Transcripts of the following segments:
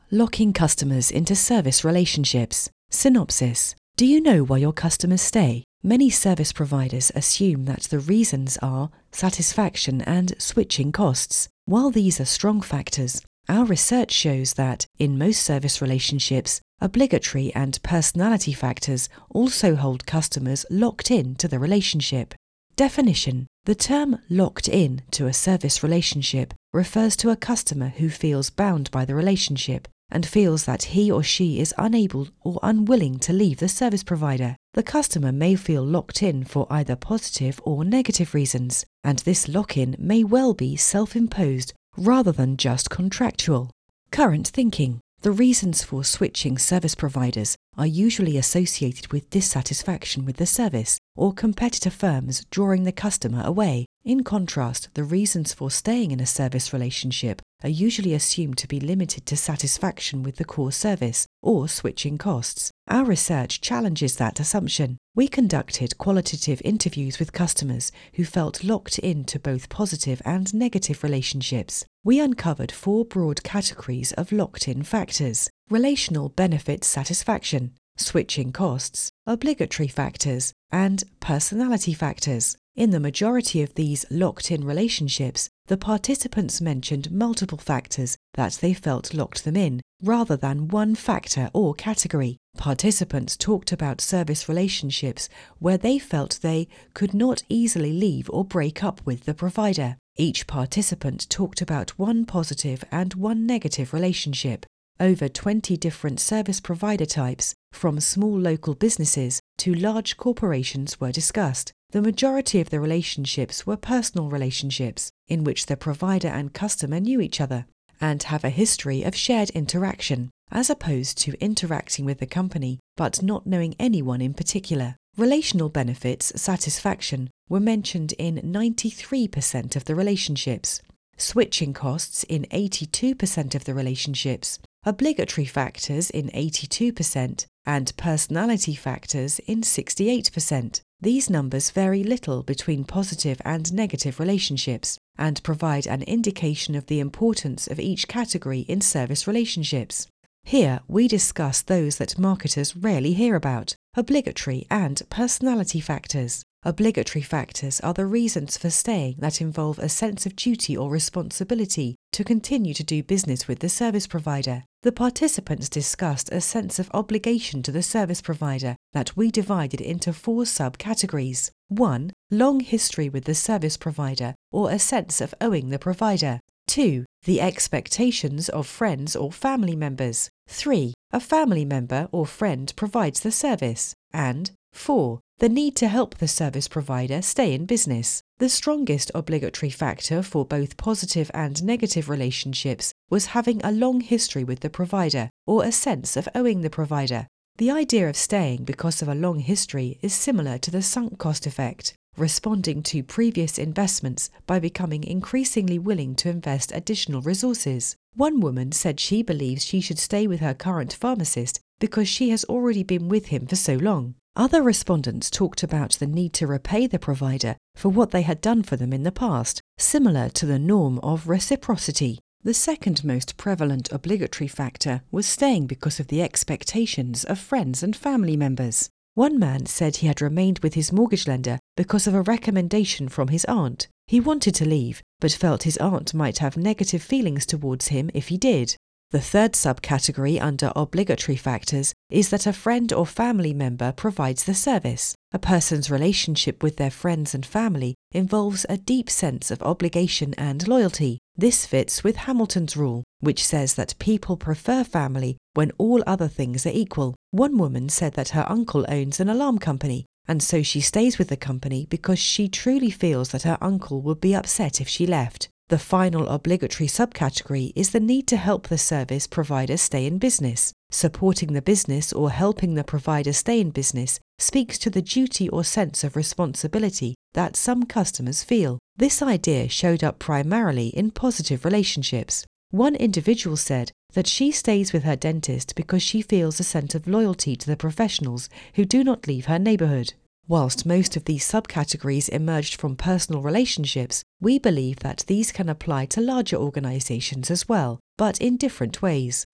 Locking customers into service relationships. Synopsis. Do you know why your customers stay? Many service providers assume that the reasons are satisfaction and switching costs. While these are strong factors, our research shows that, in most service relationships, obligatory and personality factors also hold customers locked in to the relationship. Definition. The term locked in to a service relationship refers to a customer who feels bound by the relationship and feels that he or she is unable or unwilling to leave the service provider. The customer may feel locked in for either positive or negative reasons, and this lock-in may well be self-imposed rather than just contractual. Current thinking. The reasons for switching service providers are usually associated with dissatisfaction with the service or competitor firms drawing the customer away. In contrast, the reasons for staying in a service relationship are usually assumed to be limited to satisfaction with the core service or switching costs. Our research challenges that assumption. We conducted qualitative interviews with customers who felt locked into both positive and negative relationships. We uncovered 4 broad categories of locked-in factors: relational benefit satisfaction, switching costs, obligatory factors, and personality factors. In the majority of these locked-in relationships, the participants mentioned multiple factors that they felt locked them in, rather than one factor or category. Participants talked about service relationships where they felt they could not easily leave or break up with the provider. Each participant talked about one positive and one negative relationship. Over 20 different service provider types, from small local businesses to large corporations, were discussed. The majority of the relationships were personal relationships, in which the provider and customer knew each other and have a history of shared interaction, as opposed to interacting with the company but not knowing anyone in particular. Relational benefits satisfaction were mentioned in 93% of the relationships, switching costs in 82% of the relationships, obligatory factors in 82%, and personality factors in 68%. These numbers vary little between positive and negative relationships and provide an indication of the importance of each category in service relationships. Here we discuss those that marketers rarely hear about: obligatory and personality factors. Obligatory factors are the reasons for staying that involve a sense of duty or responsibility to continue to do business with the service provider. The participants discussed a sense of obligation to the service provider that we divided into 4 subcategories. 1. Long history with the service provider or a sense of owing the provider. 2. The expectations of friends or family members. 3. A family member or friend provides the service. And 4. The need to help the service provider stay in business. The strongest obligatory factor for both positive and negative relationships was having a long history with the provider or a sense of owing the provider. The idea of staying because of a long history is similar to the sunk cost effect, responding to previous investments by becoming increasingly willing to invest additional resources. One woman said she believes she should stay with her current pharmacist because she has already been with him for so long. Other respondents talked about the need to repay the provider for what they had done for them in the past, similar to the norm of reciprocity. The second most prevalent obligatory factor was staying because of the expectations of friends and family members. One man said he had remained with his mortgage lender because of a recommendation from his aunt. He wanted to leave, but felt his aunt might have negative feelings towards him if he did. The third subcategory under obligatory factors is that a friend or family member provides the service. A person's relationship with their friends and family involves a deep sense of obligation and loyalty. This fits with Hamilton's rule, which says that people prefer family when all other things are equal. One woman said that her uncle owns an alarm company, and so she stays with the company because she truly feels that her uncle would be upset if she left. The final obligatory subcategory is the need to help the service provider stay in business. Supporting the business or helping the provider stay in business speaks to the duty or sense of responsibility that some customers feel. This idea showed up primarily in positive relationships. One individual said that she stays with her dentist because she feels a sense of loyalty to the professionals who do not leave her neighbourhood. Whilst most of these subcategories emerged from personal relationships, we believe that these can apply to larger organisations as well, but in different ways.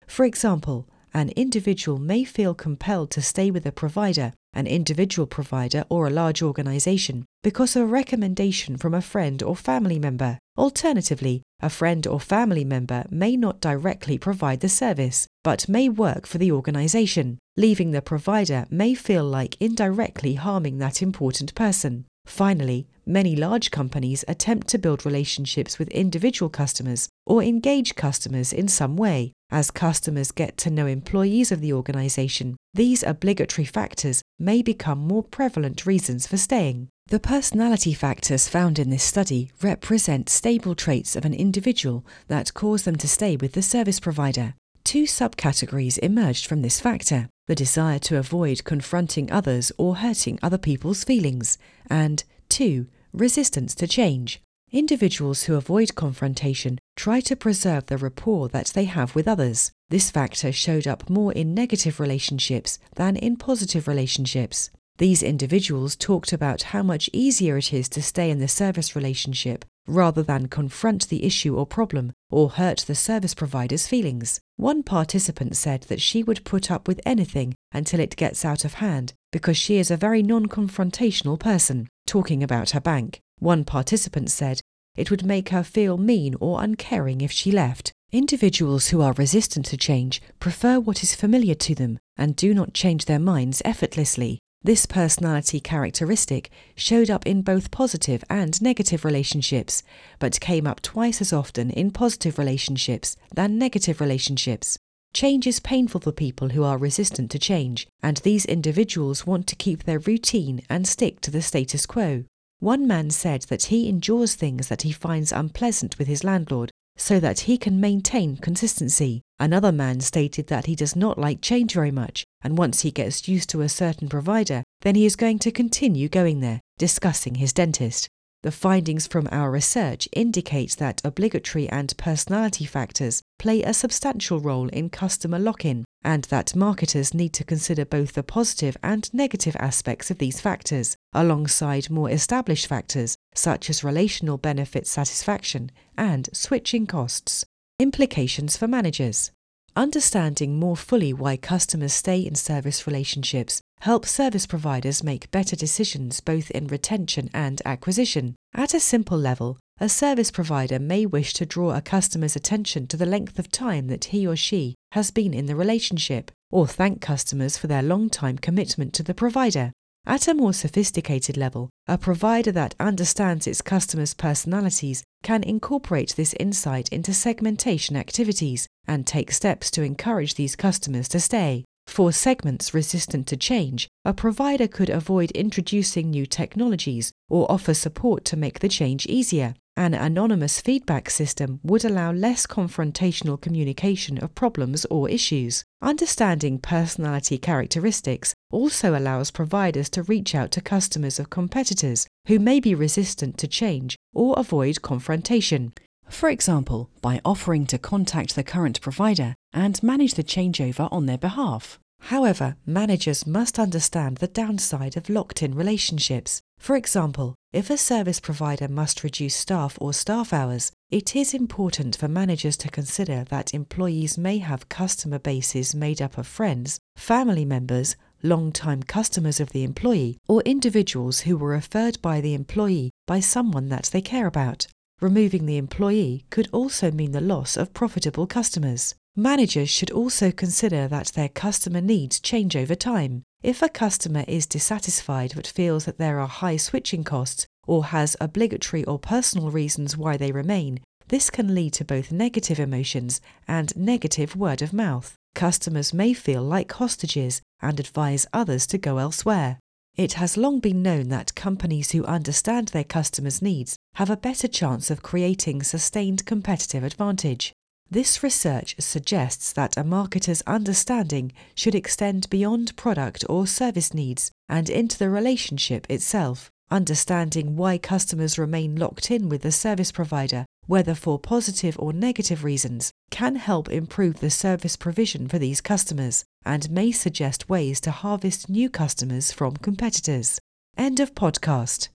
For example, an individual may feel compelled to stay with a provider, an individual provider or a large organization, because of a recommendation from a friend or family member. Alternatively, a friend or family member may not directly provide the service, but may work for the organization. Leaving the provider may feel like indirectly harming that important person. Finally, many large companies attempt to build relationships with individual customers or engage customers in some way. As customers get to know employees of the organization, these obligatory factors may become more prevalent reasons for staying. The personality factors found in this study represent stable traits of an individual that cause them to stay with the service provider. Two subcategories emerged from this factor: the desire to avoid confronting others or hurting other people's feelings, and 2. Resistance to change. Individuals who avoid confrontation try to preserve the rapport that they have with others. This factor showed up more in negative relationships than in positive relationships. These individuals talked about how much easier it is to stay in the service relationship rather than confront the issue or problem or hurt the service provider's feelings. One participant said that she would put up with anything until it gets out of hand because she is a very non-confrontational person, talking about her bank. One participant said it would make her feel mean or uncaring if she left. Individuals who are resistant to change prefer what is familiar to them and do not change their minds effortlessly. This personality characteristic showed up in both positive and negative relationships, but came up twice as often in positive relationships than negative relationships. Change is painful for people who are resistant to change, and these individuals want to keep their routine and stick to the status quo. One man said that he endures things that he finds unpleasant with his landlord so that he can maintain consistency. Another man stated that he does not like change very much, and once he gets used to a certain provider, then he is going to continue going there, discussing his dentist. The findings from our research indicate that obligatory and personality factors play a substantial role in customer lock-in, and that marketers need to consider both the positive and negative aspects of these factors, alongside more established factors such as relational benefit satisfaction and switching costs. Implications for managers. Understanding more fully why customers stay in service relationships helps service providers make better decisions both in retention and acquisition. At a simple level, a service provider may wish to draw a customer's attention to the length of time that he or she has been in the relationship, or thank customers for their long-time commitment to the provider. At a more sophisticated level, a provider that understands its customers' personalities can incorporate this insight into segmentation activities and take steps to encourage these customers to stay. For segments resistant to change, a provider could avoid introducing new technologies or offer support to make the change easier. An anonymous feedback system would allow less confrontational communication of problems or issues. Understanding personality characteristics also allows providers to reach out to customers of competitors who may be resistant to change or avoid confrontation. For example, by offering to contact the current provider and manage the changeover on their behalf. However, managers must understand the downside of locked-in relationships. For example, if a service provider must reduce staff or staff hours, it is important for managers to consider that employees may have customer bases made up of friends, family members, long-time customers of the employee, or individuals who were referred by the employee by someone that they care about. Removing the employee could also mean the loss of profitable customers. Managers should also consider that their customer needs change over time. If a customer is dissatisfied but feels that there are high switching costs or has obligatory or personal reasons why they remain, this can lead to both negative emotions and negative word of mouth. Customers may feel like hostages and advise others to go elsewhere. It has long been known that companies who understand their customers' needs have a better chance of creating sustained competitive advantage. This research suggests that a marketer's understanding should extend beyond product or service needs and into the relationship itself. Understanding why customers remain locked in with the service provider, whether for positive or negative reasons, can help improve the service provision for these customers and may suggest ways to harvest new customers from competitors. End of podcast.